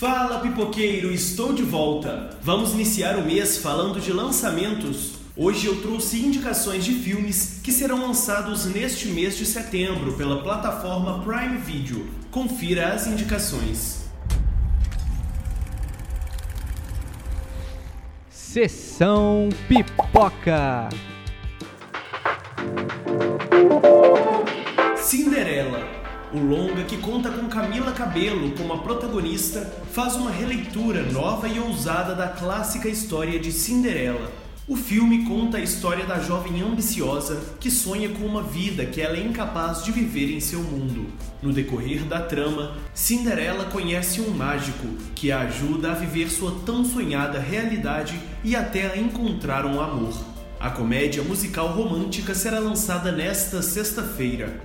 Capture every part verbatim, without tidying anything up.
Fala, pipoqueiro, estou de volta. Vamos iniciar o mês falando de lançamentos. Hoje eu trouxe indicações de filmes que serão lançados neste mês de setembro pela plataforma Prime Video. Confira as indicações. Sessão Pipoca. Cinderela. O longa, que conta com Camila Cabello como a protagonista, faz uma releitura nova e ousada da clássica história de Cinderela. O filme conta a história da jovem ambiciosa que sonha com uma vida que ela é incapaz de viver em seu mundo. No decorrer da trama, Cinderela conhece um mágico que a ajuda a viver sua tão sonhada realidade e até a encontrar um amor. A comédia musical romântica será lançada nesta sexta-feira.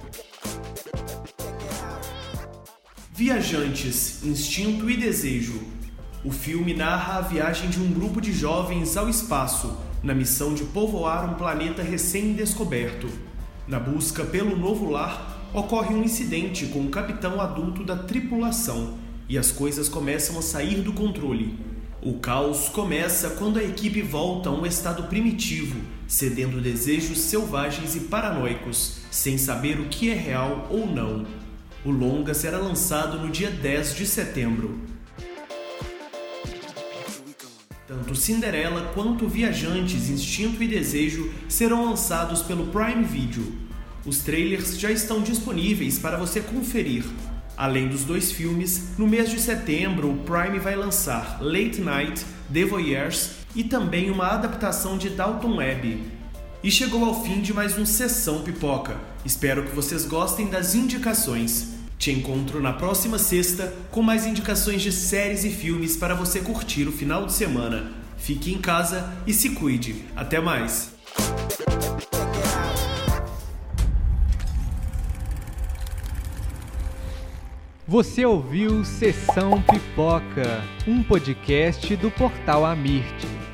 Viajantes, Instinto e Desejo. O filme narra a viagem de um grupo de jovens ao espaço, na missão de povoar um planeta recém-descoberto. Na busca pelo novo lar, ocorre um incidente com o capitão adulto da tripulação, e as coisas começam a sair do controle. O caos começa quando a equipe volta a um estado primitivo, cedendo desejos selvagens e paranoicos, sem saber o que é real ou não. O longa será lançado no dia dez de setembro. Tanto Cinderela quanto Viajantes, Instinto e Desejo serão lançados pelo Prime Video. Os trailers já estão disponíveis para você conferir. Além dos dois filmes, no mês de setembro o Prime vai lançar Late Night, The Voyeurs e também uma adaptação de Downton Abbey. E chegou ao fim de mais um Sessão Pipoca. Espero que vocês gostem das indicações. Te encontro na próxima sexta com mais indicações de séries e filmes para você curtir o final de semana. Fique em casa e se cuide. Até mais! Você ouviu Sessão Pipoca, um podcast do portal Amirte.